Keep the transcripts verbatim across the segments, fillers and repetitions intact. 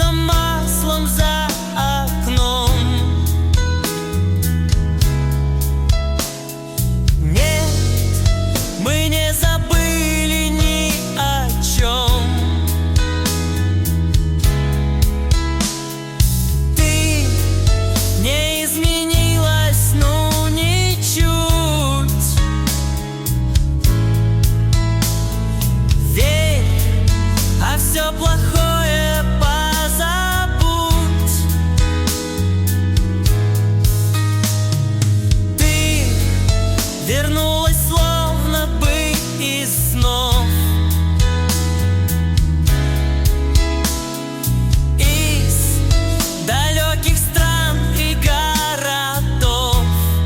льется маслом за окном. Нет, мы не забыли ни о чем. Ты не изменилась, ну ничуть. Верь, а все плохое позабудь. Ты вернулась словно бы из снов, из далеких стран и городов.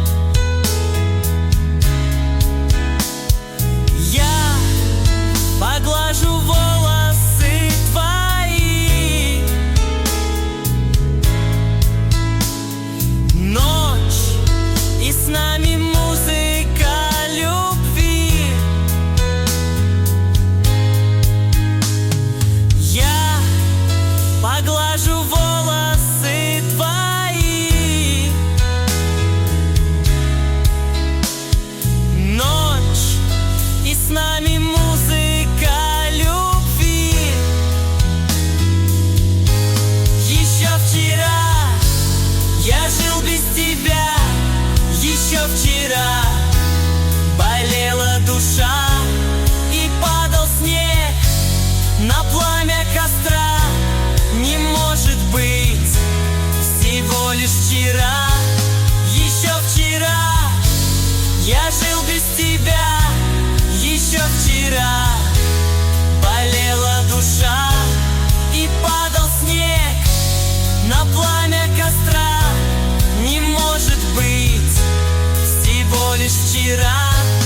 Я поглажу волосы твои. Ночь, и с нами музыка любви. Я поглажу волосы твои. Ночь, и с нами музыка любви. Еще вчера я жил без тебя. Еще вчера болела душа, и падал снег на пламя костра. Не может быть, всего лишь вчера. Еще вчера я жил без тебя. Еще вчера болела душа, и падал снег на пламя костра. Не может быть, всего лишь вчера.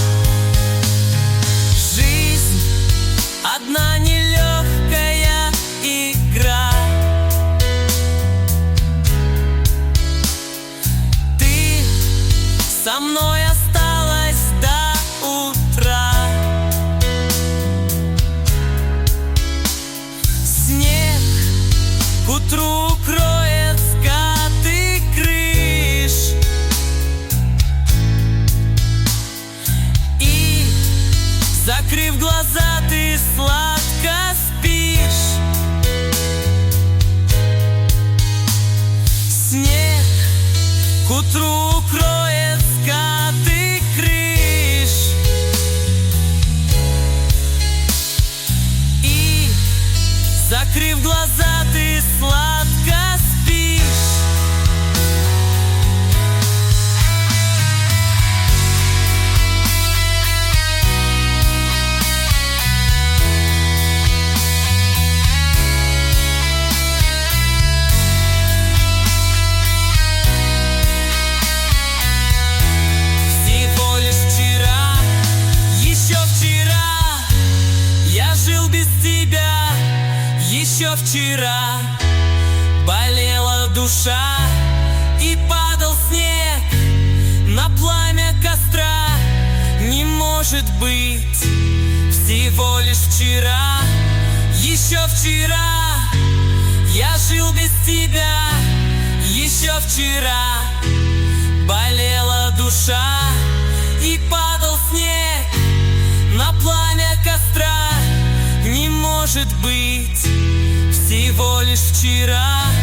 Жизнь одна нелегкая игра. Ты со мной осталась до утра. Снег к утру укроет скаты крыш, и, закрыв глаза, ты сладко спишь. Снег к утру укроет скаты крыш, и, закрыв глаза, ты сладко спишь. Всего лишь вчера, еще вчера я жил без тебя. Еще вчера болела душа, и падал снег на пламя костра. Не может быть, всего лишь вчера. Еще вчера я жил без тебя. Еще вчера болела душа, и падал снег на пламя костра. Не может быть, всего лишь вчера.